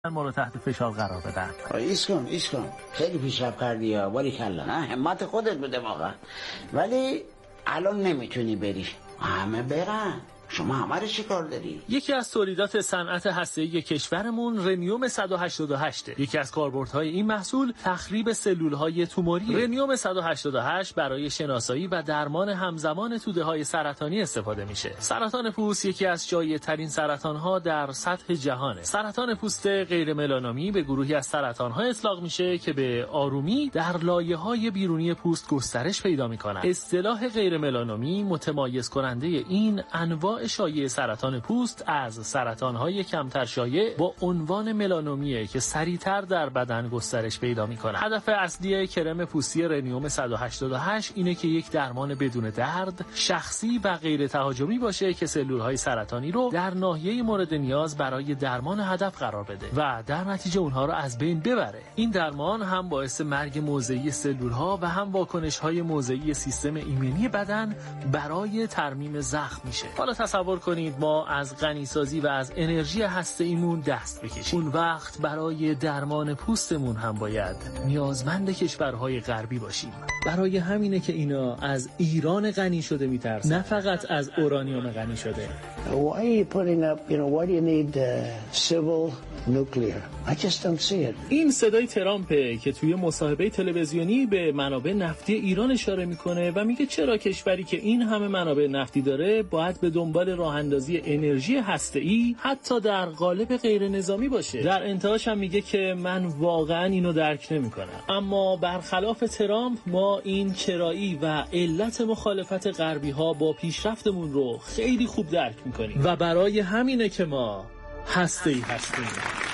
ما رو تحت فشار قرار بدن. ایس کن خیلی پیشرفت کردی ها، باری کلا، نه همت خودت بوده واقعا، ولی الان نمیتونی بری، همه برن، شما همه رو چی کار داری؟ یکی از تولیدات صنعت هسته‌ای کشورمون رنیوم 188. یکی از کاربردهای این محصول تخریب سلول‌های توموری. رنیوم 188 برای شناسایی و درمان همزمان توده‌های سرطانی استفاده میشه. سرطان پوست یکی از شایع‌ترین سرطان‌ها در سطح جهانه. سرطان پوست غیر ملانومی به گروهی از سرطان‌ها اطلاق میشه که به آرومی در لایه‌های بیرونی پوست گسترش پیدا می‌کنند. اصطلاح غیر ملانومی متمایز کننده این انواع شایع سرطان پوست از سرطان‌های کمتر شایع با عنوان ملانومیه که سریعتر در بدن گسترش پیدا می‌کنه. هدف اصلی کرم پوستی رنیوم 188 اینه که یک درمان بدون درد، شخصی و غیر تهاجمی باشه که سلول‌های سرطانی رو در ناحیه مورد نیاز برای درمان هدف قرار بده و در نتیجه اونها رو از بین ببره. این درمان هم باعث مرگ موضعی سلول‌ها و هم واکنش‌های موضعی سیستم ایمنی بدن برای ترمیم زخم میشه. حالا تصور کنید ما از غنیسازی و از انرژی هسته‌ایمون دست بکشیم. اون وقت برای درمان پوستمون هم باید نیازمند کشورهای غربی باشیم. برای همینه که اینا از ایران غنی شده میترسن، نه فقط از اورانیوم غنی شده. Why are you putting up, why do you need civil nuclear? I just don't see it. این صدای ترامپه که توی مصاحبه تلویزیونی به منابع نفتی ایران اشاره میکنه و میگه چرا کشوری که این همه منابع نفتی داره باید به دنبال راه اندازی انرژی هسته‌ای حتی در قالب غیر نظامی باشه. در انتهاش هم میگه که من واقعا اینو درک نمیکنم. اما برخلاف ترامپ ما این چرایی و علت مخالفت غربی ها با پیشرفتمون رو خیلی خوب درک میکنیم و برای همینه که ما هسته‌ای هستیم.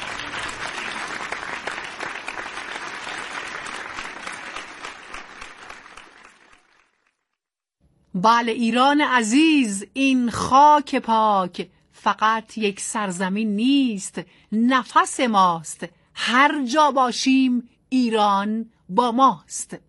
بله ایران عزیز، این خاک پاک فقط یک سرزمین نیست، نفس ماست، هر جا باشیم ایران با ماست.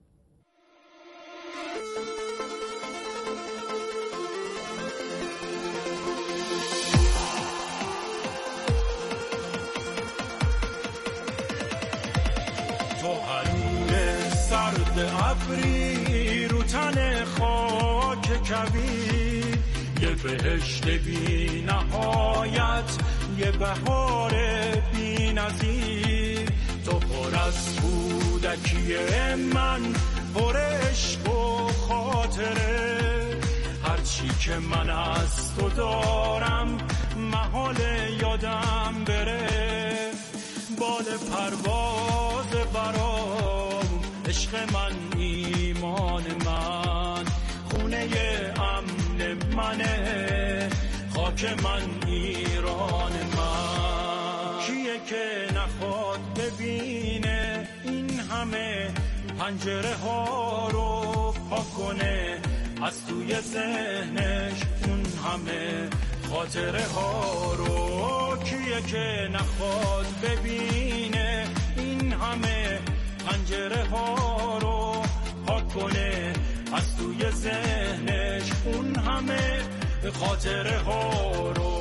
تو حرور سرد ابری رو تن خاک کبیر، یه بهشت بی نهایت، یه بهار بی نظیر. تو پر از کودکی من، پر عشق و خاطره، هرچی که من از تو دارم محال یادم بره. بال پرواز برام عشق من، ایمان من، خونه امن منه، خاک من ایران من. کیه که نخواد ببینه این همه پنجره ها رو پاک کنه، از توی ذهنش اون همه خاطره ها رو. کیه که نخواد ببینه این همه پنجره ها رو پاک کنه، از توی ذهنش اون همه خاطره ها رو.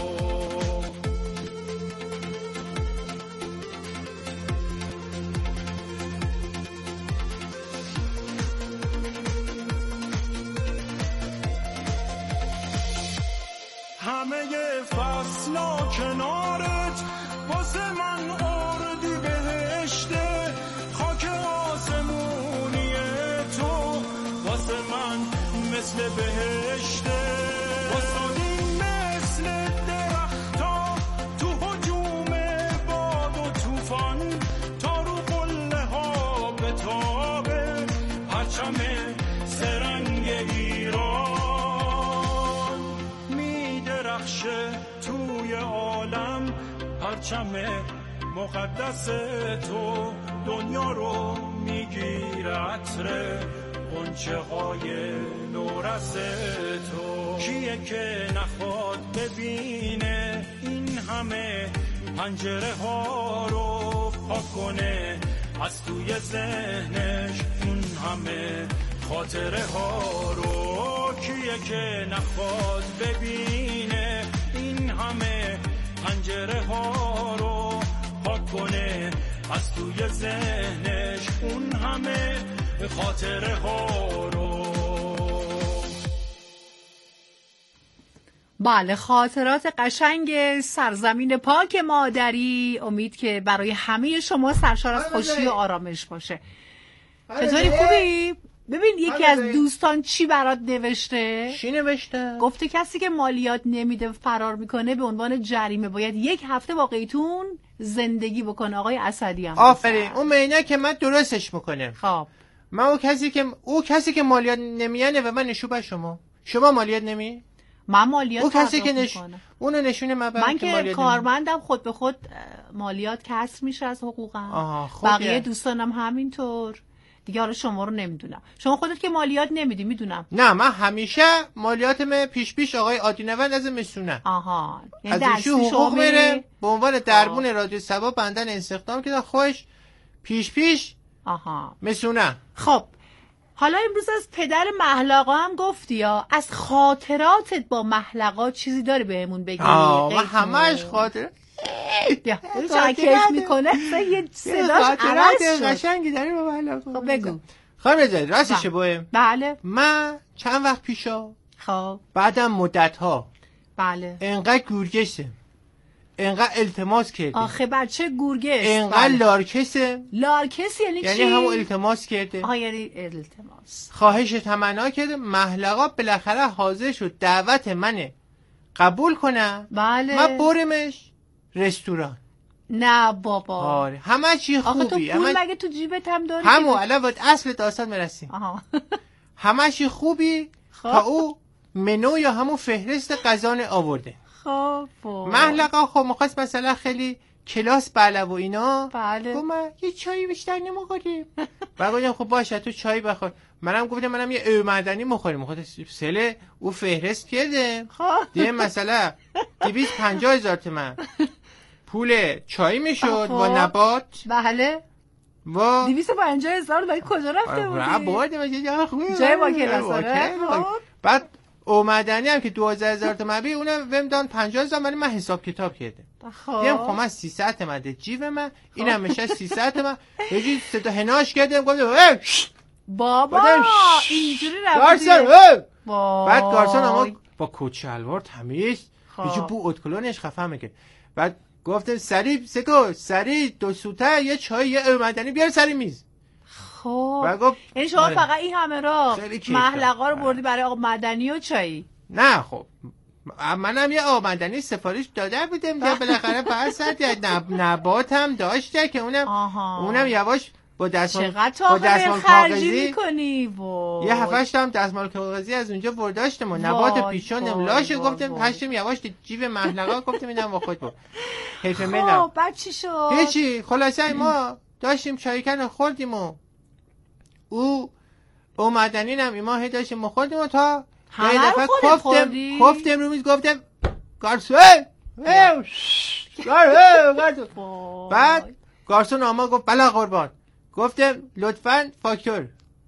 همه فصلا کنارت واسه من اردی بهشته، خاک آسمونی تو واسه من مثل بهشته. واسادی مثل درختا تو هجوم باد و توفان، تا رو قله ها بتابه پرچم سرنگ ایران. توی عالم پرچم مقدس تو، دنیا رو میگیره عطر غنچه های نورس تو. کیه که نخواد ببینه این همه پنجره ها رو پاک کنه، از توی ذهنش اون همه خاطره ها رو. کیه که نخواد ببینه این همه پنجره ها رو کنه از توی ذهنش اون همه خاطره ها رو. بله، خاطرات قشنگ سرزمین پاک مادری. امید که برای همه شما سرشار از خوشی و آرامش باشه. چطوری، خوبی؟ ببین یکی از دوستان چی برات نوشته؟ چی نوشته؟ گفته کسی که مالیات نمیده فرار میکنه به عنوان جریمه باید 1 هفته با قیتون زندگی بکنه. آقای اسدی هم آفرین، اون مینه که من درستش میکنه. خب من او کسی که مالیات نمیانه و من نشون به شما مالیات نمی؟ من مالیات او کسی که میکنم. اونو نشونه من که کارمندم خود به خود مالیات کسر میشه از حقوقم. بقیه دوستانم همینطور دیگه. حالا شما رو نمیدونم، شما خودت که مالیات نمیدی میدونم. نه، من همیشه مالیاتم پیش آقای عادینوند از مسونه. آها، از ایشون حقوق میره به عنوان دربون رادیو سبا بندن استخدام که خوش پیش آها مسونه. خب حالا امروز از پدر محلقا هم گفتی یا از خاطراتت با محلقا چیزی داری بهمون بگی؟ من همش خاطر بیا چه کیف میکنه یه صداش عوض شد. قشنگی داری با محلقا. خب بگو. خانم رضایی راستشه بایم؟ بله. من چند وقت پیشا خب بعدم مدت‌ها بله انقدر گورگشه، انقدر التماس کرده. آخه بچه گورگش انقدر لارکسه. لارکس یعنی چی؟ یعنی همون التماس کرده. یعنی التماس، خواهش تمنا کرده. محلقا بالاخره حاضر شد دعوت منه قبول کنه. بله. من برمش رستوران. نه بابا. آره همه چی خوبی. آخه تو پول مگه تو جیبت هم داری؟ همون الان اصل داستان میرسیم. همه چی خوبی. تا او منو یا همون فهرست غذا آورده. خب محلقا خب می‌خواست مثلا خیلی کلاس بالا و اینا. بله. گفت من یه چایی بیشتر نمی‌خوریم. بعد گفتم خب باشه تو چای بخور. منم گفتم منم یه معدنی می‌خوریم. می‌خواد سله او فهرست کرده. دیگه مثلا 250,000 تومان پول چای میشد و نبات. بله. و 250,000 برای کجا رفته بودی؟ بردیم جای خوبی. جای با کلاس. بعد اومدنی هم که 12,000 تومان بی اونم وم دان 50,000 ولی من حساب کتاب کردم. دیدم خب من 300 تومان جیب من اینم میشه 300 تومان. یه جوری صدا هناش کردم گفتم بابا اینجوری رفتی. گارسون بعد گارسون اما با کت شلوار تمیز یه بو اتکلونش خفه میگه. بعد گفتم سری 2 سوته یه چای یه اومدنی بیار سری میز. خب یعنی شما فقط این همه را محلقا رو بردی برای آقا مدنی و چایی؟ نه خب منم یه آقا مدنی سفارش داده بودم که بالاخره فرصت نبات هم داشته که اونم یواش با دستمال کاغذی میکنی یه 7-8 تا هم دستمال کاغذی از اونجا برداشتم و نبات پیشون املاشه. گفتم هشتم یواش جیب محلقا گفتم اینم با خود بود. حیف منم. خب بعد چی شد؟ هیچی. خلاصه ما داشتیم چایکن خوردیم و او مدنی هم ما هی داشتیم مخوردیم و تا یه دفعه کفتم رو میز. گفتم گارسون بعد گارسون آما گفت بلا قربان. گفتم لطفاً فاکتور.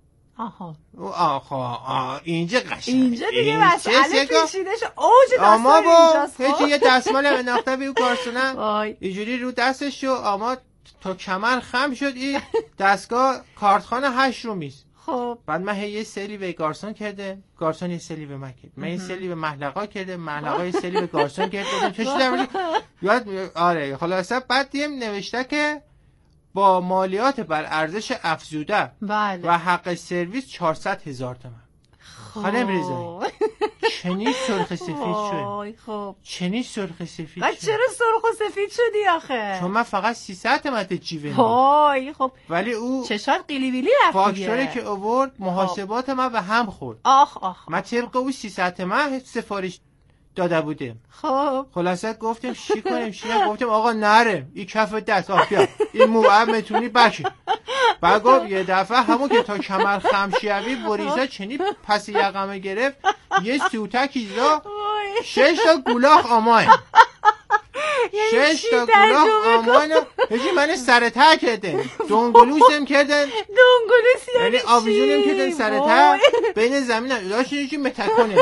اینجا قشنگ. اینجا دیگه مسئله پیچیده شد. اوج داستان اینجاست. هیچی یه دستمال انداخته بیو گارسونم اینجوری رو دستش شو. اما تا کمر خم شد. این دستگاه کارتخانه 8 رو میز. خب بعد من یه سری به گارسون کرده، گارسون یه سری به من کرد، من یه سری به محلقا کرده، محلقا یه سری به گارسون کرده. چه شده یاد آره. خلاصه بعد دیم نوشته که با مالیات بر ارزش افزوده بله. و حق سرویس 400,000 تومان. خانم رضایی چنین سرخ سفید شد. خب چنین سرخ سفید شد. چرا سرخ و سفید شدی آخه؟ چون من فقط 300 تومان جیبم بود. خب ولی او چشات قیلی ویلی رفت. فاکتوری که آورد محاسبات من به هم خورد. من طبق او 300 تومان سفارش داده بودیم. خب خلاصه گفتم چی کنیم گفتم آقا نره این کف دست بیا این موعب میتونی باشه. بعد گفت یه دفعه همون که تا کمر خم شوی بریزه چنی پس یقمه گرفت یه سوتکی زا 6 تا گولاخ آمای 6 تا گولاخ آمان هجی من سرطه کردن دونگلوسم کردن. دونگلوس یعنی آویزونم کردن سرطه بین زمین داشت یکی متکنه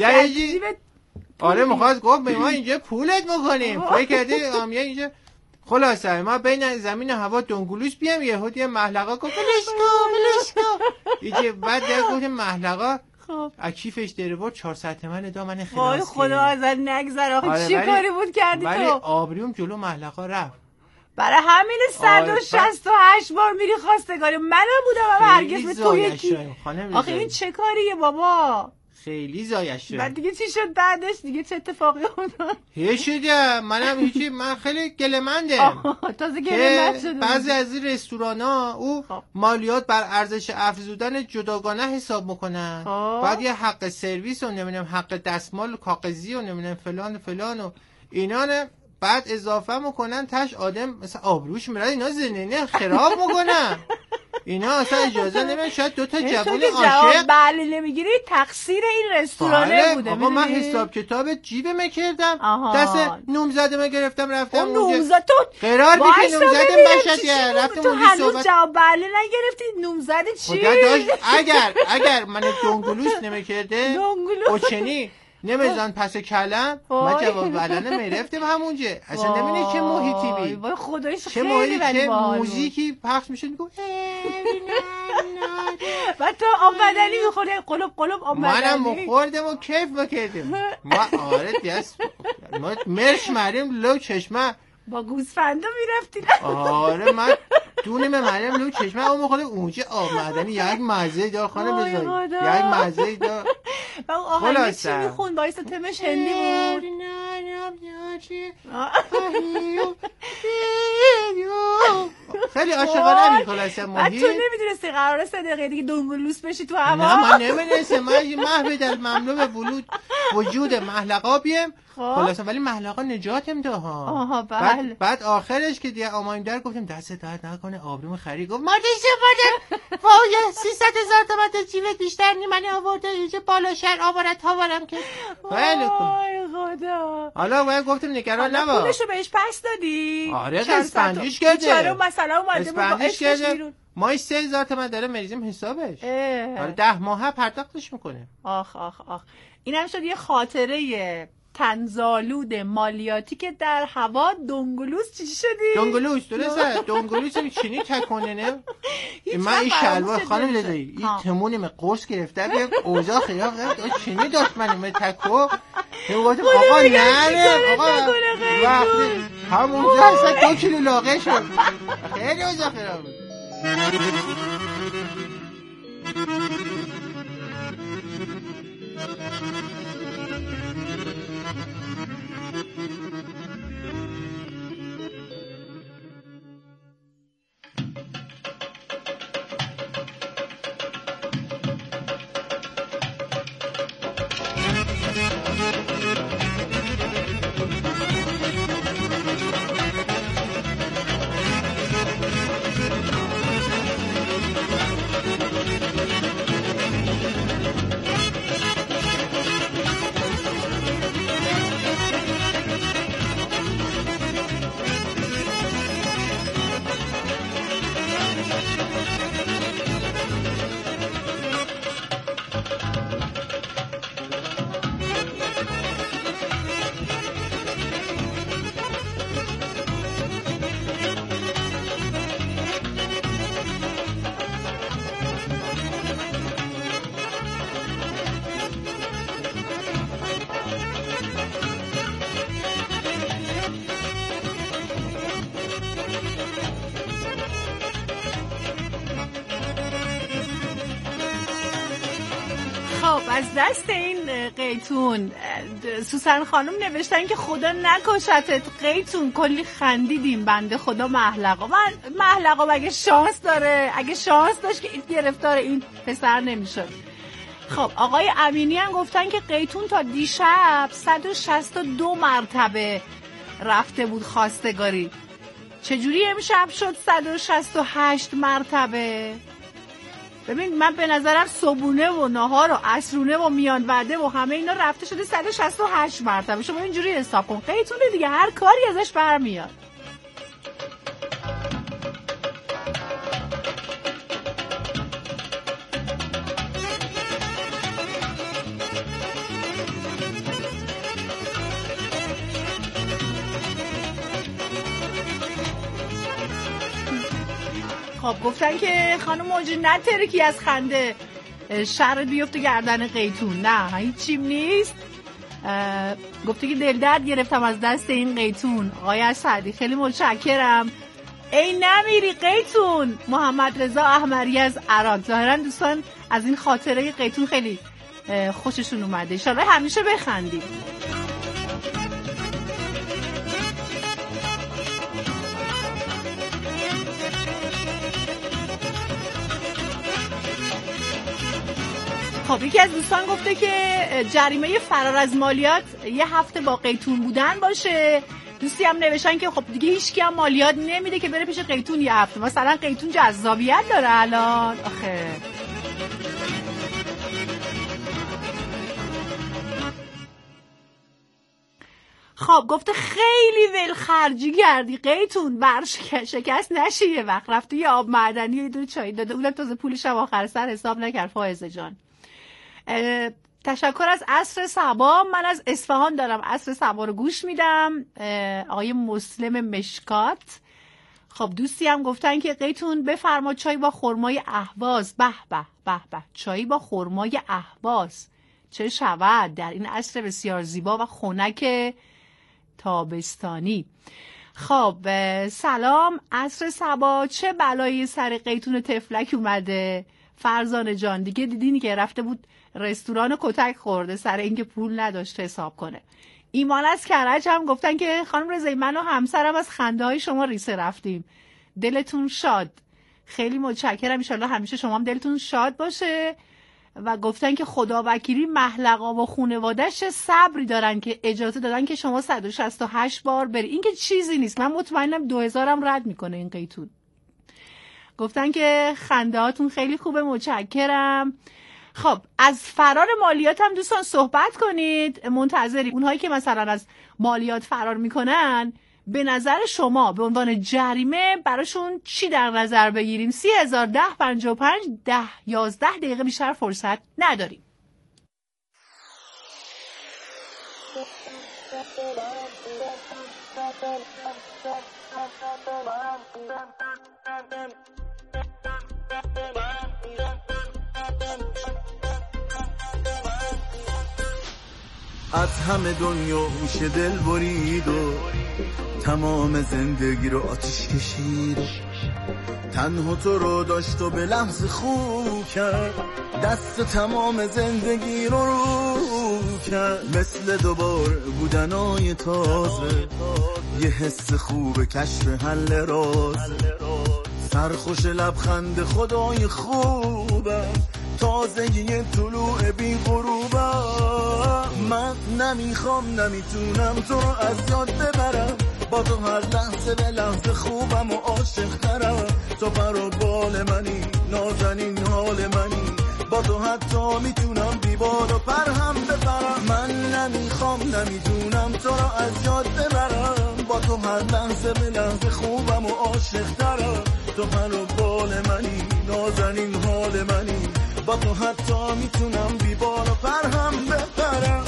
یعنی آره مخواست گفت به ما اینجا پولت میکنیم فکر کردی آمیه اینجا. خلاصه ما بین زمین و هوا دنگولوس بیام، یهودی محلقا گفت ولش کن ایجه. بعد گفت محلقا خب از کیفش در برد 400 تومن دا من خلاص وای خدا ازت نگذره. آخه چی کاری بود کردی ولی تو؟ آبروم جلو محلقا رفت. برای همین 168 بار میری خواستگاری. منم بودم هرگز به تو یکی. آخه این چه کاریه بابا؟ خیلی زایش شد. بعد دیگه چی شد بعدش؟ دیگه چه اتفاقی افتاد؟ هیچ شده منم هیچی. من خیلی گله‌مندم. تازه گله نشده. بعضی از این رستورانا او مالیات بر ارزش افزودن جداگانه حساب میکنن. بعد یه حق سرویس و نمیدونم حق دستمال و کاغذی و نمیدونم فلان و اینا نه بعد اضافه میکنن تاش آدم مثلا آبروش میره اینا زنینه خراب میکنن. اینا اصلا اجازه نمیدن. شاید دوتا جوان عاشق بله نمیگیری تقصیر این رستورانه بوده. بابا من حساب کتاب جیبم کردم. دست نومزدم گرفتم رفتم اونجا. نومزد تو قرار بود که نومزدم باشد رفتم تو اونجا هنوز صحبت. جواب بله نگرفتی. نومزد چی؟ خدا داشت اگر من دنگولوس نمیکرده اوچنی نمیزن پس کلم من جواب بله نمیرفتم همونجا. اصلا نمیدونی چه محیطی بی وای خدایش چه خیلی چه موزیکی پخش میشه میگو و تو آب بدنی میخوری قلب آب بدنی. منم مخوردم و کیف میکردم. ما آره دیست ما مرش مریم لو چشمه با گوسفندا میرفتین. آره من دونم مریم لو چشمه اون میخوره اونجا آب معدنی یک مزه دار خانم بذاری یک مزه دار. و آهنگ چی میخون باعث تمش هندی بود. خیلی عاشقانه می خلاصه محیط. تو نمیدونستی قراره 3 دقیقه دیگه دنگولوس بشی تو هوا؟ نه من نمیدونستم. من یه محو در مملو به وجود محلقا بیم خلاصه. ولی محلقا نجاتم ده ها. آها بله. بعد آخرش که دیگه آمایم در گفتیم دست درد نکنه آبروم خری. گفت مردش چه وای 300,000 تومان تا جیبت بیشتر نی من آورده اینجا بالا شهر آوارت هاورم که خیلی خوب. وای خدا. حالا من گفتم نگران نباش. پولشو بهش پس دادی؟ آره اسپندیش کرده. چرا مثلا اومده بود با اسمش بیرون. ماهی 3,000 تومان داره مریضیم حسابش. آره 10 ماه پرداختش میکنه. آخ اینم شد یه خاطره تنزالود مالیاتی که در هوا. دنگولوس چی شدی؟ دنگولوس درسته. دنگولوس چینی تکونه نه. من این شلوار خانم لذایی این تمونم قرص گرفته بیم اوضاع خیاب چینی داشت من تکو. آقا نه آقا وقتی همونجا اصلا 2 کیلو لاغه شد. خیلی اوضاع خراب بود. از دست این قیتون سوسن خانم نوشتن که خدا نکشتت قیتون. کلی خندیدیم بنده خدا محلقا. من محلقا اگه شانس داشت که این گرفتار این پسر نمیشد. خب آقای امینی هم گفتن که قیتون تا دیشب 162 مرتبه رفته بود خواستگاری. چجوری امشب شد 168 مرتبه؟ ببین من به نظرم صبونه و نهار و عصرونه و میان وعده و همه اینا رفته شده 168 مرتبه. شما اینجوری حساب کن. قیتونه دیگه هر کاری ازش برمیاد. خب گفتن که خانم موجی نترکی از خنده شر بیفته گردن قیتون. نه هیچیم نیست. گفته که دل درد گرفتم از دست این قیتون. آقای اسدی خیلی متشکرم. ای نمیری قیتون. محمد رضا احمری از عراق. ظاهرا دوستان از این خاطره قیتون خیلی خوششون اومده. ان شاءالله همیشه بخندید. خب یکی از دوستان گفته که جریمه فرار از مالیات 1 هفته با قیتون بودن باشه. دوستی هم نوشتن که خب دیگه هیچکی هم مالیات نمیده که بره پیش قیتون 1 هفته. مثلا قیتون جذابیت داره الان آخه. خب گفته خیلی ولخرجی کردی قیتون، بر شکست نشی. یه وقت رفته یه آب معدنی و یه دونه چای داده، اونم تازه پولش هم آخر سر حساب نکرد. فائزه جان تشکر از عصر صبا. من از اصفهان دارم عصر صبا رو گوش میدم. آقای مسلم مشکات. خب دوستی هم گفتن که قیتون بفرما چای با خرمای اهواز. به به به به، چای با خرمای اهواز چه شود در این عصر بسیار زیبا و خنک تابستانی. خب سلام عصر صبا، چه بلایی سر قیتون تفلک اومده؟ فرزانه جان دیگه دیدینی که رفته بود رستوران کتک خورده سر اینکه پول نداشت حساب کنه. ایمان از کرج هم گفتن که خانم رضایی من و همسرم از خنده های شما ریسه رفتیم. دلتون شاد. خیلی متشکرم. ان شاءالله همیشه شما هم دلتون شاد باشه. و گفتن که خدا وکیلی محلقا و خانواده‌اش صبری دارن که اجازه دادن که شما 168 بار بری. این که چیزی نیست. من مطمئنم 2000 هم رد میکنه این قیتون. گفتن که خنده هاتون خیلی خوبه. متشکرم. خب از فرار مالیات هم دوستان صحبت کنید. منتظری اونهایی که مثلا از مالیات فرار میکنن به نظر شما به عنوان جریمه براشون چی در نظر بگیریم؟ 30,010 55 10 11 دقیقه بیشتر فرصت نداریم. از همه دنیا میشه دل برید و تمام زندگی رو آتیش کشید. تنها تو رو داشت و به لحظه خوب کرد، دست تمام زندگی رو کرد. مثل دوباره بودنای تازه، یه حس خوب کشف حل راز. سرخوش لبخند خدای خوبم، تازگی طلوع بی غروبم. من نمیخوام نمیتونم تو رو از یاد ببرم، با تو هر لحظه به لحظه خوبم و عاشق ترم. تو پر و بال منی، نازنین حال منی، با تو حتی میتونم بی بال و پر هم بپرم. من نمیخوام نمیتونم تو رو از یاد ببرم، با تو هر لحظه به لحظه خوبم و عاشق ترم. تو پر و بال منی، نازنین حال منی، با تو حتی میتونم بی بال و پر هم بپرم.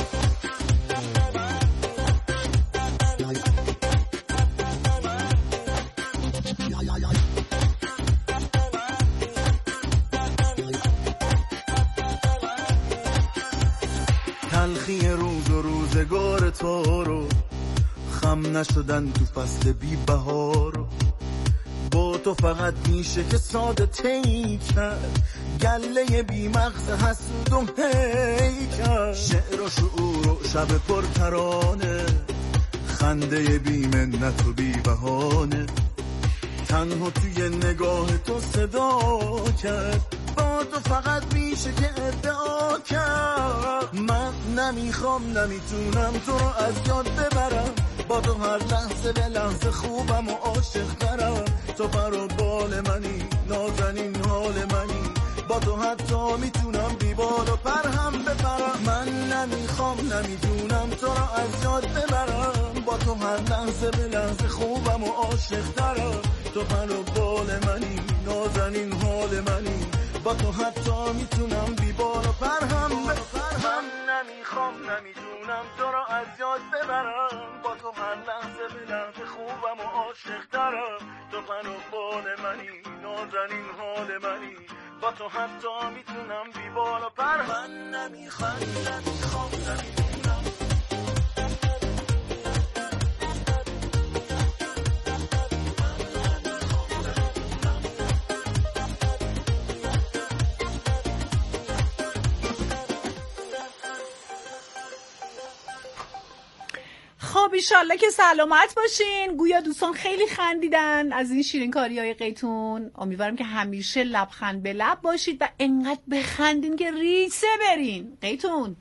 تلخی روز و روزگار تو رو، خم نشدن تو فصل بی بهار. با تو فقط میشه که ساده تی کرد، گله بی مغز حسود و هیکر. شعر و شعور و شب پر ترانه، خنده بی منت و بی بهانه. تنها توی نگاه تو صدا کرد، با تو فقط میشه که ادعا کرد. من نمیخوام نمیتونم تو رو از یاد ببرم، با تو هر لحظه به لحظه خوبم و عاشق ترم. تو پر و بال منی، نازنین حال منی، با تو حتی میتونم بی بال و پر هم بپرم. من نمیخوام نمیتونم تو رو از یاد ببرم، با تو هر لحظه به لحظه خوبم و عاشق ترم. تو پر و بال منی، نازنین حال منی، با تو حتی میتونم بی بال و پر هم بپرم. من نمیخوام نمیتونم تو رو از یاد ببرم، با تو هر لحظه به لحظه خوبم و عاشق ترم. تو پر و بال منی، نازن این حال منی، با تو حتی میتونم بی بال و پر. من نمیخوام نمیدونم. خب ایشالله که سلامت باشین. گویا دوستان خیلی خندیدن از این شیرین کاری های قیتون. امیدوارم که همیشه لبخند به لب باشید و انقدر بخندین که ریسه برین. قیتون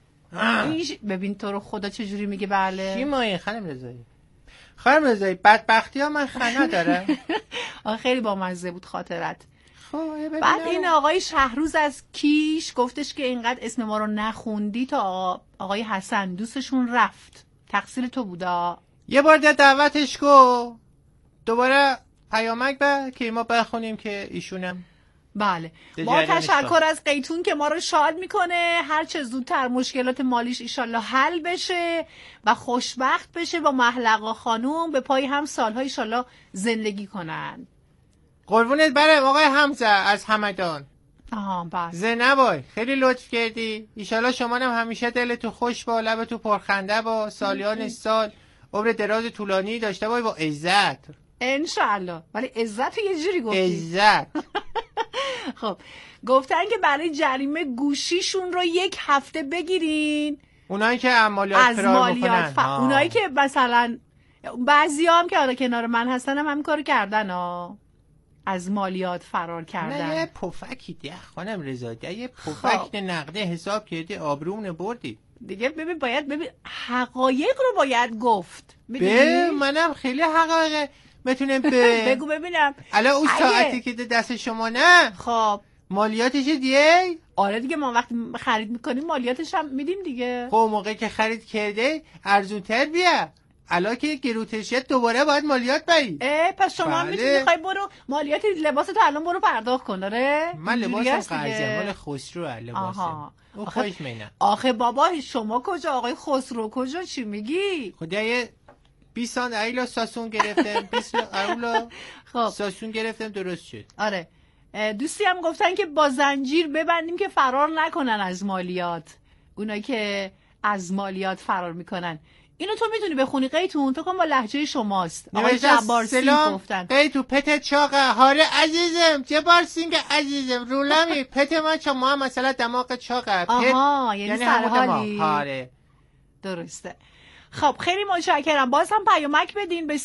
ببین تو رو خدا چجوری میگه بله. چی مایه خانم رضایی؟ خانم رضایی بدبختی ها من خنا دارم. خیلی بامزه بود خاطرت. خب بعد این آقای شهروز از کیش گفتش که اینقدر اسم ما رو نخوندی تا آقای حسن دوستشون رفت. تقصیر تو بودا. یه بار دعوتش کو دوباره پیامک به که ما بخونیم که ایشونم. بله با تشکر از قیتون که ما رو شاد میکنه. هر چه زودتر مشکلات مالیش ایشالله حل بشه و خوشبخت بشه با محلقا خانوم به پای هم سالها ایشالله زندگی کنن. قربونت برم آقای حمزه از همدان. بله زنبای خیلی لطف کردی. ایشالله شما هم همیشه دلتو خوش با، لبتو پرخنده با، سالیان سال عمر دراز طولانی داشته بای با عزت انشالله. ولی عزت یه جوری گفتی. عزت. خب گفتن که برای جریمه گوشیشون رو 1 هفته بگیرین. اونایی که مالیات فرار میکنن اونایی که مثلا بعضی هم که آره کنار من هستن هم کارو کردن از مالیات فرار کردن. نه یه پفکی ده خانم رضا، یه پفک نقده حساب کردی آبرومونه بردی دیگه. ببین حقایق رو باید گفت. منم خیلی حقایق میتونم بگو ببینم. الان اون ساعتی که دست شما نه خب مالیاتش دیگه. آره دیگه ما وقتی خرید میکنیم مالیاتش هم میدیم دیگه. خب موقعی که خرید کرده ارزونتر بیا، الان که گروتش دوباره باید مالیات بری. پس شما هم میتونی بخوای برو مالیات لباستو الان برو پرداخت کن. داره من لباسم قرضه مال خسرو لباسم اون خوش مینه. آخه بابا شما کجا آقای خسرو کجا چی میگی؟ خدای 20 سال ایلا ساسون گرفتم 20 ایلا خب ساسون گرفتم درست شد. آره دوستی هم گفتن که با زنجیر ببندیم که فرار نکنن از مالیات. اونایی که از مالیات فرار میکنن. اینو تو میتونی بخونی قیتون؟ تو کن با لهجه شماست. آقای جبار سینگ گفتن قیتو پت چاقه هاره عزیزم جبار سینگ عزیزم رولمی پت ما شما مثلا دماغ چاقه. یعنی سرحالی. هاره درسته. خب خیلی متشکرم. باز هم پیامک بدین به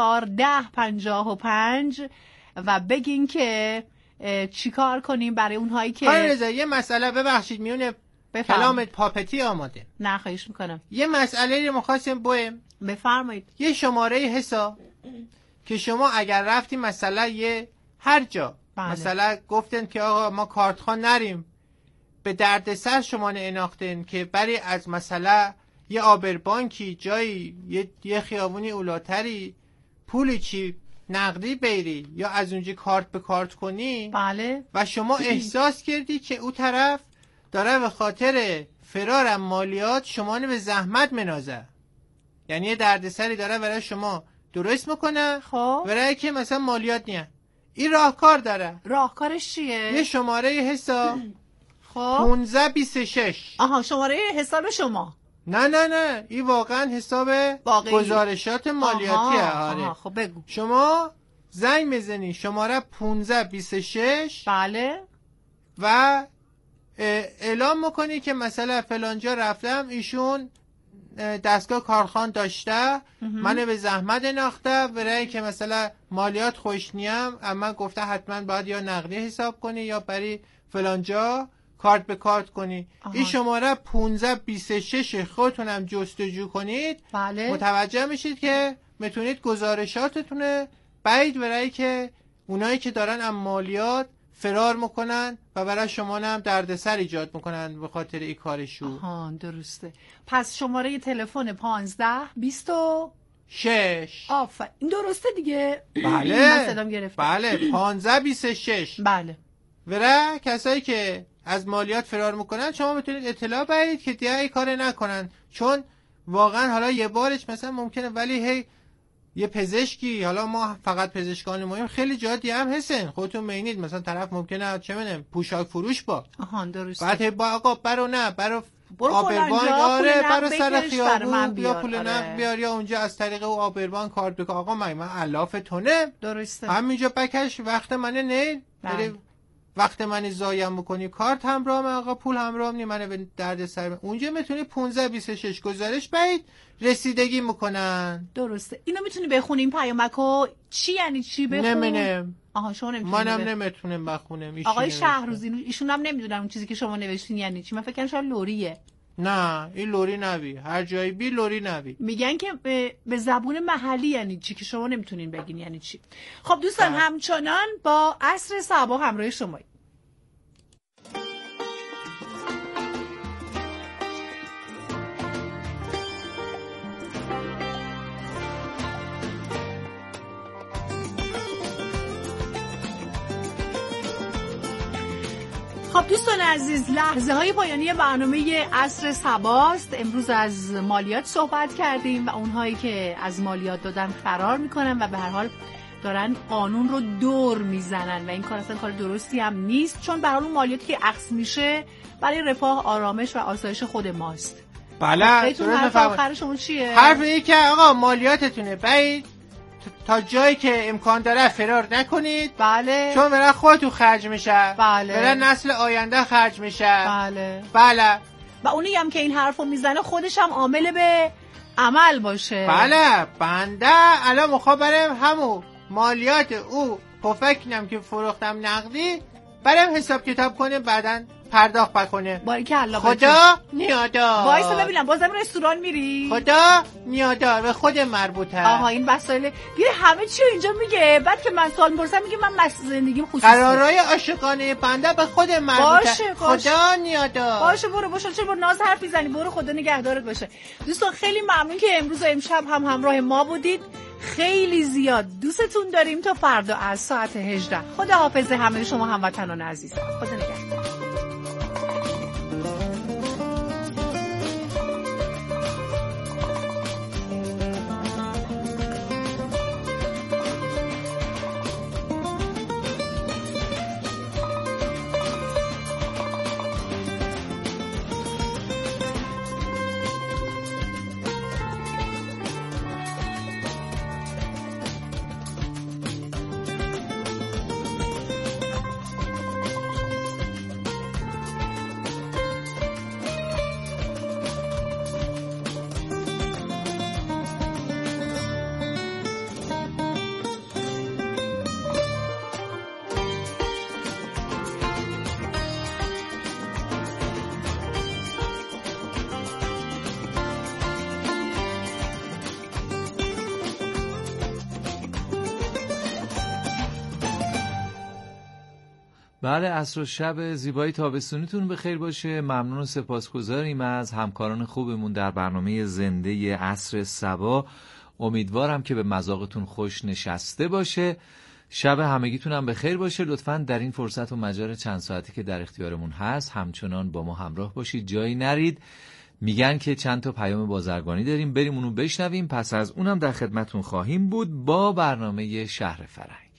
301055 و بگین که چیکار کنیم برای اونهایی که رضا یه مسئله ببخشید میونه کلامت پاپتی آماده. نه خواهش میکنم. یه مسئله رو می‌خواستم بفرمایید. یه شماره حساب که شما اگر رفتی مثلا یه هر جا مثلا گفتن که آقا ما کارتخوان نریم به دردسر شما اناختن که بری از مثلا یه آبربانکی جایی یه خیابونی اولاتری پولی چی نقدی بری یا از اونجا کارت به کارت کنی. بله. و شما احساس کردی که اون طرف داره به خاطر فرار از مالیات شما رو به زحمت منازه، یعنی یه دردسری داره برای شما درست میکنه. خب برای که مثلا مالیات نیه. این راهکار داره. راهکارش چیه؟ یه شماره حساب خب 1526. شماره حساب شما؟ نه این واقعا حساب گزارشات مالیاتیه. آره خب بگو. شما زنگ میزنی شماره 1526. بله. و اعلام میکنی که مثلا فلانجا رفتم ایشون دستگاه کارخان داشته منو به زحمت انداخته برای که مثلا مالیات خوش نیم، اما گفته حتما باید یا نقدی حساب کنی یا بری فلانجا کارت به کارت کنی. این شماره 1526 خودتونم جستجو کنید. بله. متوجه میشید که میتونید گزارشاتتونه بعید برای که اونایی که دارن از مالیات فرار میکنن و برای شما هم دردسر ایجاد میکنن به خاطر این کارشون. درسته. پس شماره تلفن 1526. آفرین این درسته دیگه. بله من صدام گرفتم. بله 1526. بله. برای کسایی که از مالیات فرار میکنن شما میتونید اطلاع بدید که دیگه این کار نکنن، چون واقعا حالا یه بارش مثلا ممکنه ولی هی یه پزشکی، حالا ما فقط پزشکان مهم، خیلی جا دیگه هم هستن خودتون می‌بینید، مثلا طرف ممکنه چه می‌دونم پوشاک فروش با درسته، بعد با آقا برو نه برو آبربان، آره برو سر خیابون یا پول نقد بیار یا اونجا از طریق او آبربان کارت بکن. آقا من الاف تونه، درسته، همینجا بکش وقت منه، نه وقت منی ضایع میکنی، کارت همراه من آقا، پول همراه نی، منو به درد سر. اونجا میتونی 15-26 گزارش بدید رسیدگی میکنن. درسته. اینو میتونی بخونی این پیامکو؟ چی یعنی چی بخون؟ نمی‌دونم. آها شما نمیتونید. منم نمیتونم بخونم. آقای شهروزی ایشون هم نمیدونم اون چیزی که شما نوشتین یعنی چی. من فکر کنم شاید لوریه. نه این لوری نوی، هر جایی بی لوری نوی. میگن که به زبون محلی یعنی چی که شما نمیتونین بگین یعنی چی. خب دوستان همچنان با عصر صبا همراه شما. خب دوستان عزیز، لحظه های پایانی برنامه عصر صباست. امروز از مالیات صحبت کردیم و اونهایی که از مالیات دادن فرار میکنن و به هر حال دارن قانون رو دور میزنن و این کار اصلا کار درستی هم نیست، چون به هر حال اون مالیاتی که اخذ میشه برای رفاه، آرامش و آسایش خود ماست. بله حرف آخر شما چیه؟ حرف اینه که آقا مالیاتتونه باید تا جایی که امکان داره فرار نکنید. بله. چون برای خودتون خرج میشه. بله. برای نسل آینده خرج میشه. بله. بله. و اونی هم که این حرفو میزنه خودش هم عامل به عمل باشه. بله. بنده الان میخوام برم همون مالیات او پفکنم که فروختم نقدی برم حساب کتاب کنه بعداً پرداخت بکنه. باریکلا. خدا نیادار. وایسا ببینم بازم رستوران میری؟ خدا نیادار به خود مربوطه. آها این مسائل دیگه همه چی اینجا میگه. بعد که من سوال میپرسم میگه من زندگیم خصوصی. قرارای عاشقانه بنده به خود مربوطه. باشه. خدا نیادار. باشه برو چرا با ناز حرف میزنی؟ برو خدا نگهدارت باشه. دوستان خیلی ممنون که امروز و امشب هم همراه ما بودید. خیلی زیاد دوستتون داریم. تا فردا از ساعت 18 خدا حافظ همه شما هموطنان عزیز. خدا نگهدار. بله عصر و شب زیبایی تابستونیتون بخیر باشه. ممنون و سپاسگزاریم از همکاران خوبمون در برنامه زنده عصر صبا. امیدوارم که به مذاقتون خوش نشسته باشه. شب همگیتون هم بخیر باشه. لطفاً در این فرصت و مجال چند ساعتی که در اختیارمون هست همچنان با ما همراه باشید، جایی نرید. میگن که چند تا پیام بازرگانی داریم، بریم اونو بشنویم. پس از اونم در خدمتون خواهیم بود با برنامه شهر فرنگ.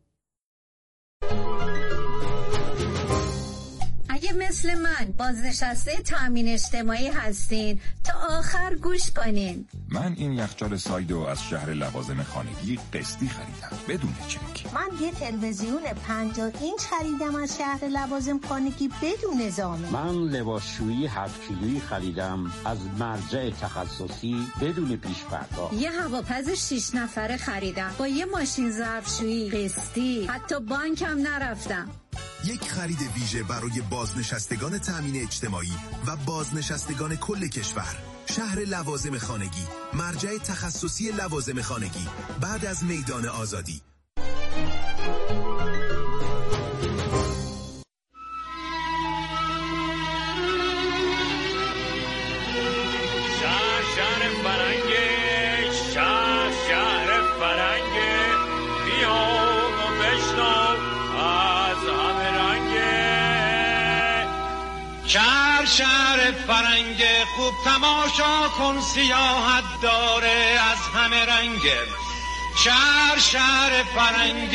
اگه مثل من بازنشسته تامین اجتماعی هستین تا آخر گوش کنین. من این یخچال سایدو از شهر لوازم خانگی قسطی خریدم بدون چک. من یه تلویزیون 50 اینچ خریدم از شهر لوازم خانگی بدون زامن. من لباسشویی 7 کیلویی خریدم از مرجع تخصصی بدون پیش پرداخت. یه هواپز 6 نفره خریدم با یه ماشین ظرفشویی قسطی، حتی بانکم نرفتم. یک خرید ویژه برای بازنشستگان تامین اجتماعی و بازنشستگان کل کشور. شهر لوازم خانگی، مرجع تخصصی لوازم خانگی بعد از میدان آزادی. شهر فرنگه، شهر فرنگه، بیا و بشنو از همه رنگه. شهر فرنگه، خوب تماشا کن سیاحت داره از همه رنگه. شهر فرنگی